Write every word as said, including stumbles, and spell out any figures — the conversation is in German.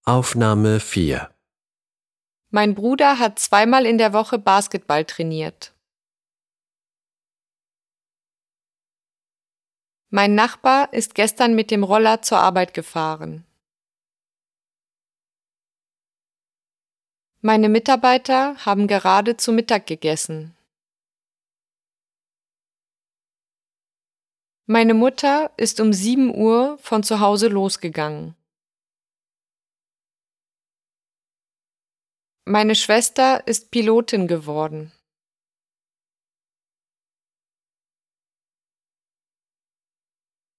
Aufnahme vier. Mein Bruder hat zweimal in der Woche Basketball trainiert. Mein Nachbar ist gestern mit dem Roller zur Arbeit gefahren. Meine Mitarbeiter haben gerade zu Mittag gegessen. Meine Mutter ist um sieben Uhr von zu Hause losgegangen. Meine Schwester ist Pilotin geworden.